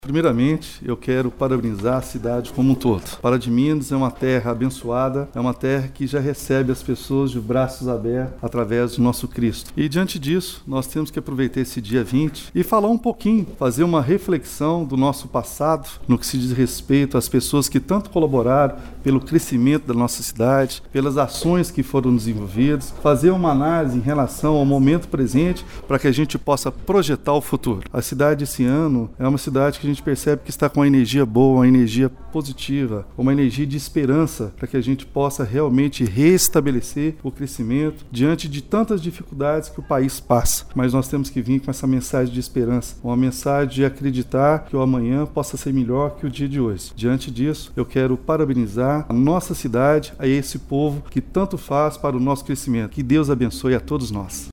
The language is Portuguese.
Primeiramente, eu quero parabenizar a cidade como um todo. Pará de Minas é uma terra abençoada, é uma terra que já recebe as pessoas de braços abertos através do nosso Cristo. E diante disso, nós temos que aproveitar esse dia 20 e falar um pouquinho, fazer uma reflexão do nosso passado, no que se diz respeito às pessoas que tanto colaboraram pelo crescimento da nossa cidade, pelas ações que foram desenvolvidas, fazer uma análise em relação ao momento presente para que a gente possa projetar o futuro. A cidade esse ano é uma cidade que a gente percebe que está com uma energia boa, uma energia positiva, uma energia de esperança para que a gente possa realmente restabelecer o crescimento diante de tantas dificuldades que o país passa. Mas nós temos que vir com essa mensagem de esperança, uma mensagem de acreditar que o amanhã possa ser melhor que o dia de hoje. Diante disso, eu quero parabenizar a nossa cidade, a esse povo que tanto faz para o nosso crescimento. Que Deus abençoe a todos nós.